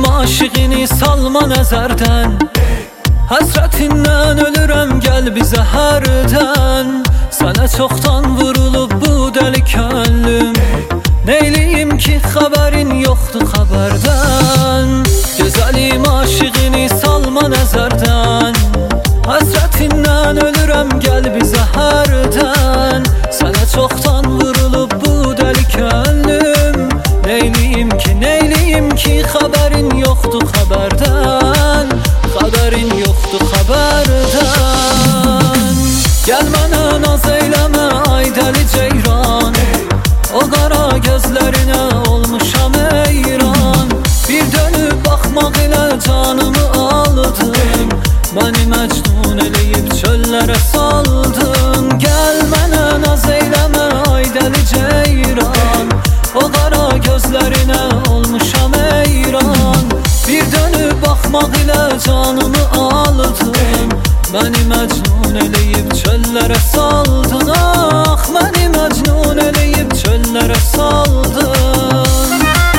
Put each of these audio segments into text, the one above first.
Gözəlim aşığını salma nəzərdən, həsrətindən ölürəm gəl bizə hərdən. Sənə çoxdan vurulub bu dəli könlüm, neyliyim ki xəbərin yoxdur xəbərdən. Gözəlim aşığını salma nəzərdən, həsrətindən ölürəm gəl bizə hərdən. Sənə çoxdan vurulub bu dəli könlüm, neyliyim ki xəbərin yoxdur xəbərdən. Xəbərin yoxdur xəbərdən. Gəl mənə naz eyləmə ay dəli ceyran, o qara gözlərinə olmuşam heyran. Bir dönüb baxmaq ilə canımı aldım, məni məcnun eləyib çöllərə saldın. Gəl mənə naz eyləmə ay dəli ceyran, o qara gözlərinə olmuşam heyran. Bir dönüb baxmaq ilə canımı aldım, məni məcnun eləyib çöllərə saldın. Ah, məni məcnun eləyib çöllərə saldın.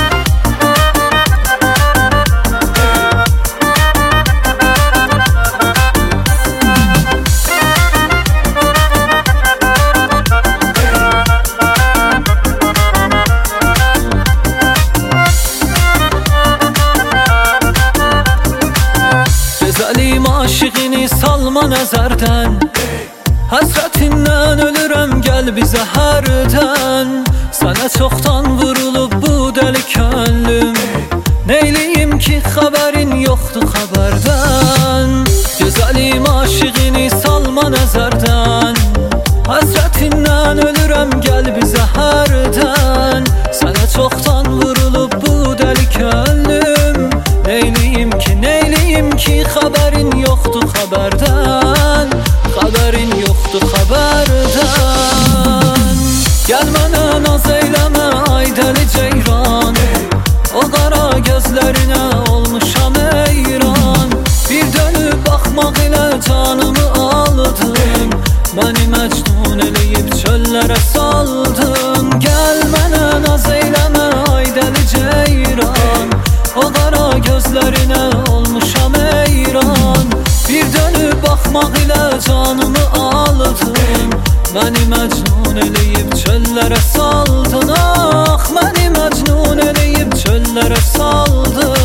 Gözəlim aşığını salma nəzərdən, həsrətindən ölürəm gəl bizə hərdən. Sənə çoxdan vurulub bu dəli könlüm, neyliyim ki xəbərin yoxdur xəbərdən. Gözəlim aşığını salma nəzərdən, həsrətindən ölürəm gəl bizə hərdən. Sənə çoxdan vurulub bu dəli könlüm, neyliyim ki xəbərin yoxdur xəbərdən. Xəbərin yoxdur xəbərdən. Gəl mənə naz eyləmə ay dəli ceyran, o qara gözlərinə olmuşam heyran. Bir dönüb baxmaq ilə canımı aldım, məni məcnun eləyib çöllərə saldın. Gəl mənə naz eyləmə ay dəli ceyran, o qara gözlərinə olmuşam heyran. Bir dönüb baxmaq ilə canımı aldım, məni məcnun eləyib çöllərə saldın. Ah, məni məcnun eləyib çöllərə saldın.